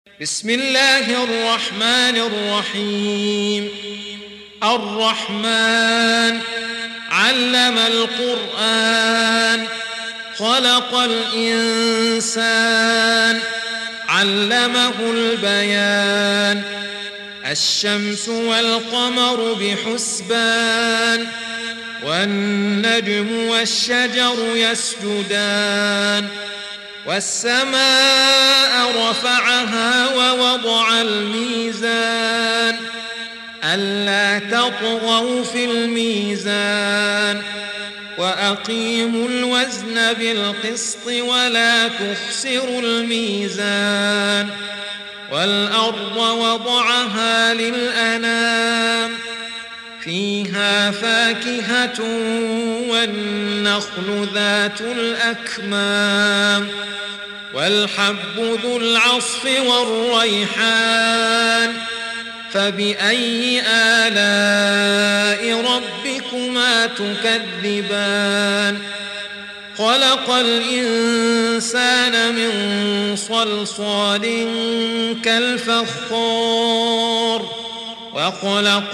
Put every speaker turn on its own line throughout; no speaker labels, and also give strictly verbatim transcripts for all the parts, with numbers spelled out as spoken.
بسم الله الرحمن الرحيم. الرحمن علم القرآن، خلق الإنسان، علمه البيان. الشمس والقمر بحسبان، والنجم والشجر يسجدان. والسماء رفعها ووضع الميزان، ألا تطغوا في الميزان، وأقيموا الوزن بالقسط ولا تخسروا الميزان. والأرض وضعها للأنام، فيها فاكهة والنخل ذات الأكمام، والحب ذو العصف والريحان. فبأي آلاء ربكما تكذبان؟ خلق الإنسان من صلصال كالفخار، وخلق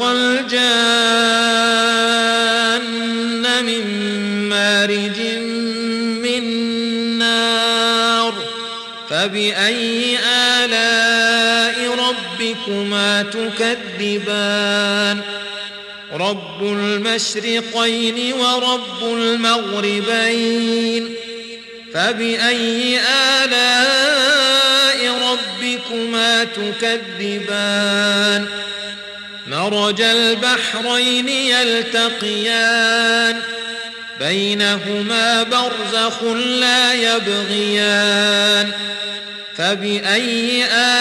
الجان من مارج من نار. فبأي آلاء ربكما تكذبان؟ رب المشرقين ورب المغربين. فبأي آلاء ربكما تكذبان؟ مرج البحرين يلتقيان، بينهما برزخ لا يبغيان. فبأي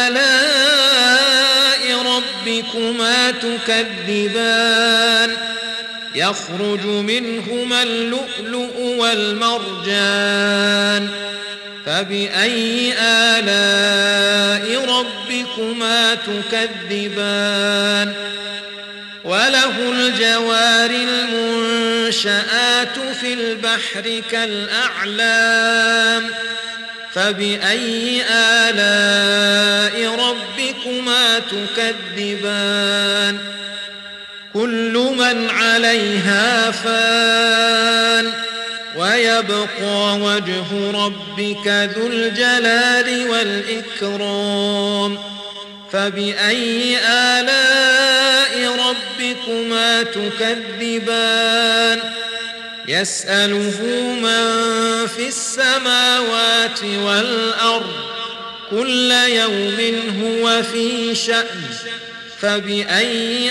آلاء ربكما تكذبان؟ يخرج منهما اللؤلؤ والمرجان. فبأي آلاء ربكما تكذبان؟ وله الجوار المنشآت في البحر كالأعلام. فبأي آلاء ربكما تكذبان؟ كل من عليها فان، ويبقى وجه ربك ذو الجلال والإكرام. فبأي آلاء ربكما تكذبان؟ يسأله من في السماوات والأرض، كل يوم هو في شأن. فبأي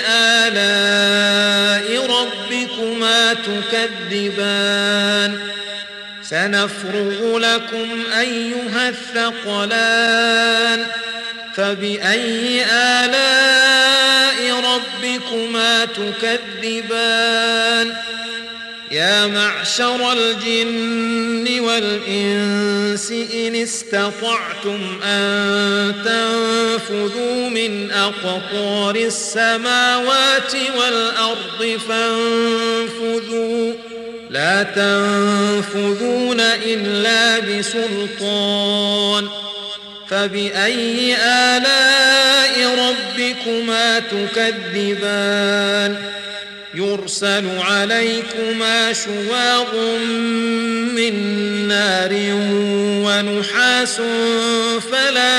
آلاء ربكما تكذبان؟ سنفرغ لكم أيها الثقلان. فبأي آلاء ربكما تكذبان؟ يا معشر الجن والإنس إن استطعتم أن تنفذوا من أقطار السماوات والأرض فانفذوا، لا تنفذون إلا بسلطان. فبأي آلاء ربكما تكذبان؟ يرسل عليكما شواظ من نار ونحاس فلا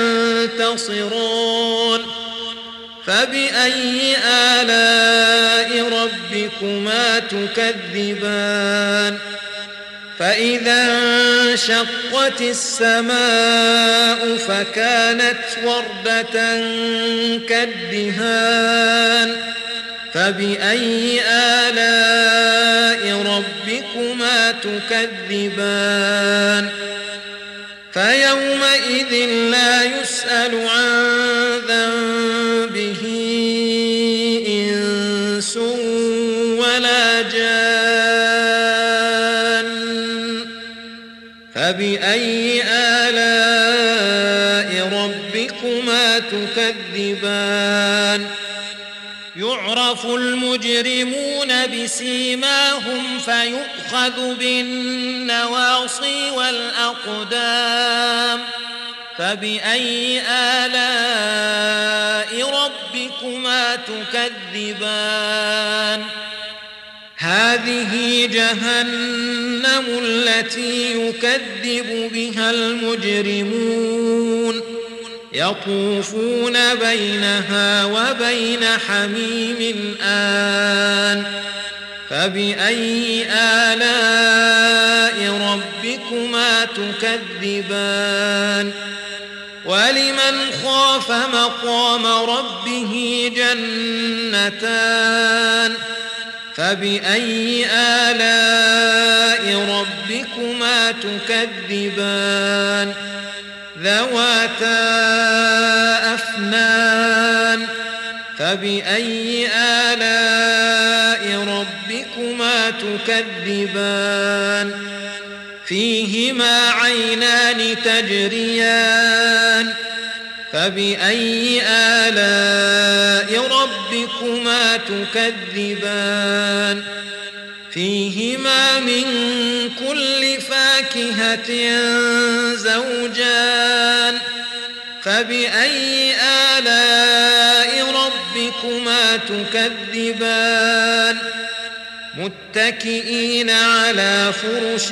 تنتصران. فبأي آلاء ربكما تكذبان؟ فإذا انشقت السماء فكانت وردة كالدهان. فبأي آلاء ربكما تكذبان؟ فيومئذ لا يسأل عن ذنبه إنس ولا جان. فبأي آلاء ربكما تكذبان؟ يعرف المجرمون بسيماهم فيؤخذ بالنواصي والأقدام فبأي آلاء ربكما تكذبان هذه جهنم التي يكذب بها المجرمون يطوفون بينها وبين حميم آن فبأي آلاء ربكما تكذبان ولمن خاف مقام ربه جنتان فبأي آلاء ربكما تكذبان ذواتا أفنان فبأي آلاء ربكما تكذبان فيهما عينان تجريان فبأي آلاء ربكما تكذبان فيهما من كل فاكهة زوجان فبأي آلاء ربكما تكذبان متكئين على فرش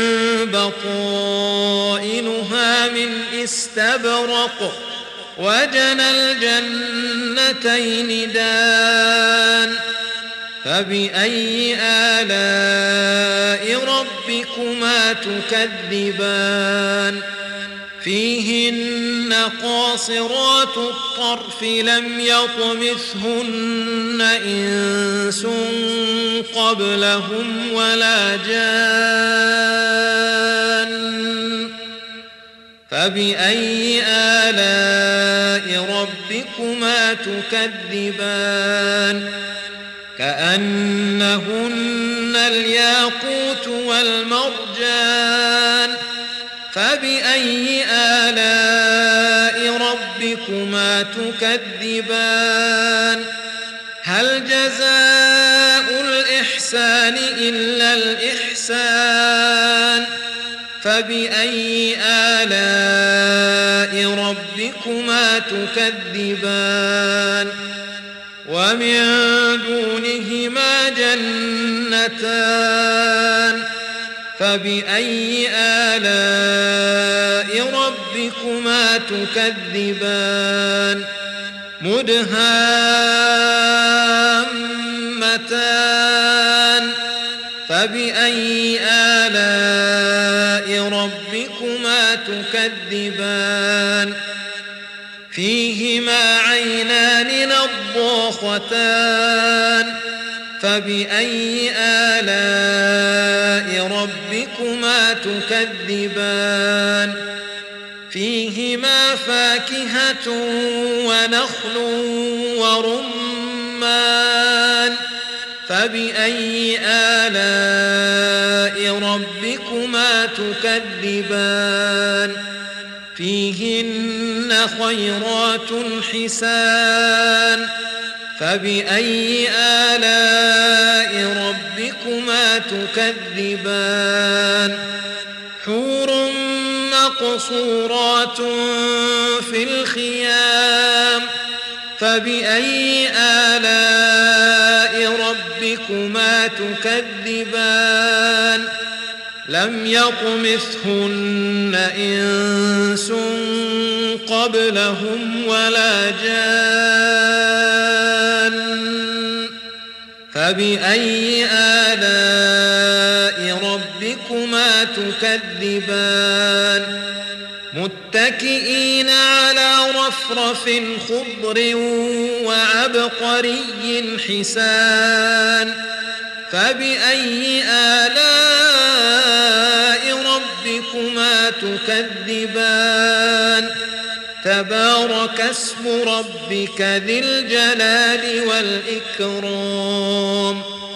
بطائنها من استبرق وجنى الجنتين دان فبأي آلاء ربكما تكذبان فيهن قاصرات الطرف لم يطمثهن إنس قبلهم ولا جان فبأي آلاء ربكما تكذبان كأنهن الياقوت والمرجان فبأي آلاء ربكما تكذبان هل جزاء الإحسان إلا الإحسان فبأي آلاء ربكما تكذبان ومن دونهما جنتان فبأي آلاء ربكما تكذبان مدهامتان فبأي آلاء ربكما تكذبان فيهما عينان نضاختان فبأي آلاء ربكما تكذبان فيهما فاكهة ونخل ورمان فبأي آلاء ربكما تكذبان فيهن خيرات حسان فبأي آلاء ربكما تكذبان حور مقصورات في الخيام فبأي آلاء ربكما تكذبان لم يطمثهن إنس قبلهم ولا جان فبأي آلاء ربكما تكذبان متكئين على رفرف خضر وعبقري حسان فبأي آلاء ربكما تكذبان تبارك اسم ربك ذي الجلال والإكرام